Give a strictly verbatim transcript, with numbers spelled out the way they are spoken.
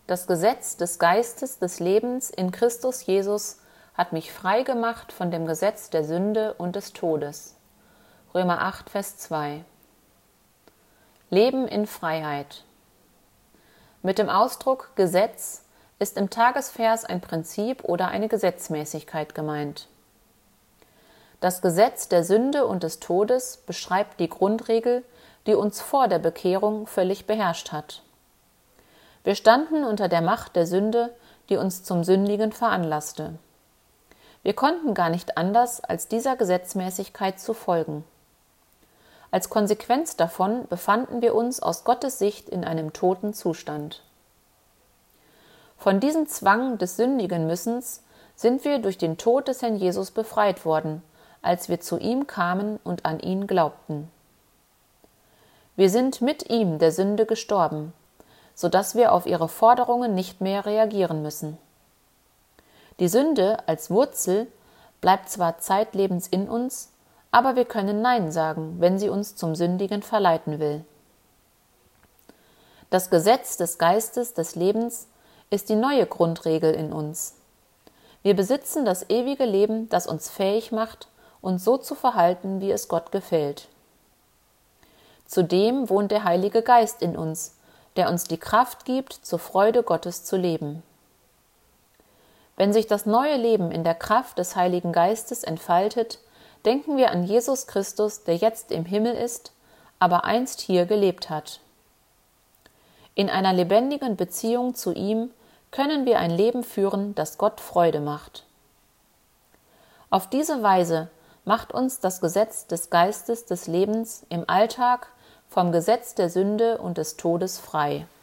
Das Gesetz des Geistes des Lebens in Christus Jesus hat mich frei gemacht von dem Gesetz der Sünde und des Todes. Römer acht, Vers zwei. Leben in Freiheit. Mit dem Ausdruck Gesetz ist im Tagesvers ein Prinzip oder eine Gesetzmäßigkeit gemeint. Das Gesetz der Sünde und des Todes beschreibt die Grundregel, die uns vor der Bekehrung völlig beherrscht hat. Wir standen unter der Macht der Sünde, die uns zum Sündigen veranlasste. Wir konnten gar nicht anders, als dieser Gesetzmäßigkeit zu folgen. Als Konsequenz davon befanden wir uns aus Gottes Sicht in einem toten Zustand. Von diesem Zwang des sündigen Müssens sind wir durch den Tod des Herrn Jesus befreit worden, als wir zu ihm kamen und an ihn glaubten. Wir sind mit ihm der Sünde gestorben, sodass wir auf ihre Forderungen nicht mehr reagieren müssen. Die Sünde als Wurzel bleibt zwar zeitlebens in uns, aber wir können Nein sagen, wenn sie uns zum Sündigen verleiten will. Das Gesetz des Geistes des Lebens ist die neue Grundregel in uns. Wir besitzen das ewige Leben, das uns fähig macht, uns so zu verhalten, wie es Gott gefällt. Zudem wohnt der Heilige Geist in uns, der uns die Kraft gibt, zur Freude Gottes zu leben. Wenn sich das neue Leben in der Kraft des Heiligen Geistes entfaltet, denken wir an Jesus Christus, der jetzt im Himmel ist, aber einst hier gelebt hat. In einer lebendigen Beziehung zu ihm können wir ein Leben führen, das Gott Freude macht. Auf diese Weise macht uns das Gesetz des Geistes des Lebens im Alltag vom Gesetz der Sünde und des Todes frei.